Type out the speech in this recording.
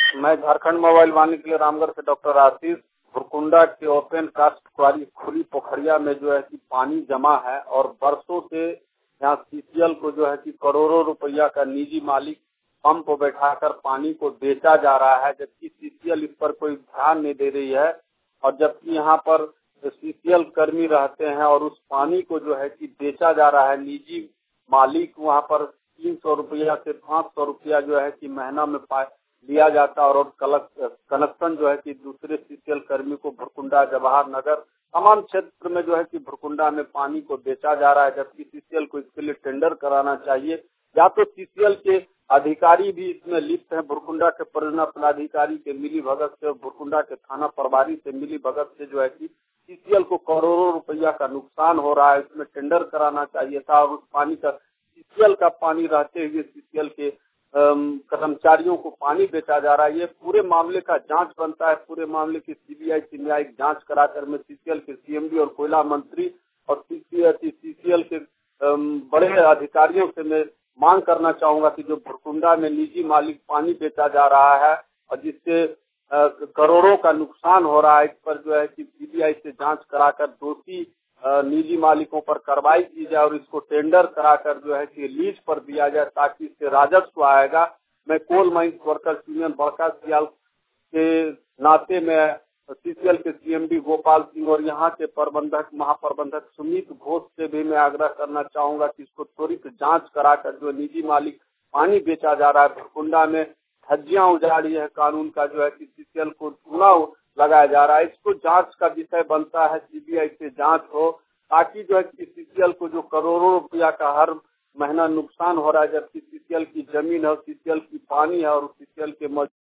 मैं झारखंड मोबाइल वाणी के लिए रामगढ़ से डॉक्टर आशीष। भुरकुंडा के ओपन कास्ट क्वारी खुली पोखरिया में जो है कि पानी जमा है और बरसों से यहाँ सीसीएल को जो है कि करोड़ों रुपया का निजी मालिक पंप बैठाकर पानी को बेचा जा रहा है, जबकि सीसीएल इस पर कोई ध्यान नहीं दे रही है। और जबकि यहाँ पर सीसीएल कर्मी रहते हैं और उस पानी को जो है कि बेचा जा रहा है निजी मालिक, वहाँ पर 300 रुपया से 500 रुपया जो है कि महीना में लिया जाता है और कनेक्शन जो है कि दूसरे सीसीएल कर्मी को भुरकुंडा जवाहर नगर तमाम क्षेत्र में जो है कि भुरकुंडा में पानी को बेचा जा रहा है, जबकि सीसीएल को इसके लिए टेंडर कराना चाहिए। या तो सीसीएल के अधिकारी भी इसमें लिप्त हैं, भुरकुंडा के परियोजना पदाधिकारी के मिली भगत से और भुरकुंडा के थाना प्रभारी से मिली भगत से जो है कि सीसीएल को करोड़ों रुपया का नुकसान हो रहा है। इसमें टेंडर कराना चाहिए था और उस पानी का सीसीएल का पानी रहते हुए सीसीएल के कर्मचारियों को पानी बेचा जा रहा है। ये पूरे मामले का जांच बनता है। पूरे मामले की सीबीआई से न्यायिक जांच कराकर मैं सीसीएल के सीएमडी और कोयला मंत्री और सीसीएल के बड़े अधिकारियों से मैं मांग करना चाहूंगा कि जो भुरकुंडा में निजी मालिक पानी बेचा जा रहा है और जिससे करोड़ों का नुकसान हो रहा है, इस पर जो है कि सीबीआई से जांच कराकर दोषी निजी मालिकों पर कार्रवाई की जाए और इसको टेंडर कराकर जो है कि लीज पर दिया जाए, ताकि इससे राजस्व आएगा। मैं कोल माइंस वर्कर्स यूनियन बड़का सियाल के नाते में सीसीएल के सीएमडी गोपाल सिंह और यहाँ के प्रबंधक महाप्रबंधक सुमित घोष से भी मैं आग्रह करना चाहूंगा कि इसको त्वरित जांच कराकर जो निजी मालिक पानी बेचा जा रहा है भुरकुंडा में धज्जियां उजाड़ी है कानून का जो है कि सीसीएल को चुनाव लगाया जा रहा है, इसको जांच का विषय बनता है। सीबीआई से जांच हो ताकि जो है कि सीसीएल को जो करोड़ों रुपया का हर महीना नुकसान हो रहा है, जबकि सीसीएल की जमीन है, सीसीएल की पानी है और सीसीएल के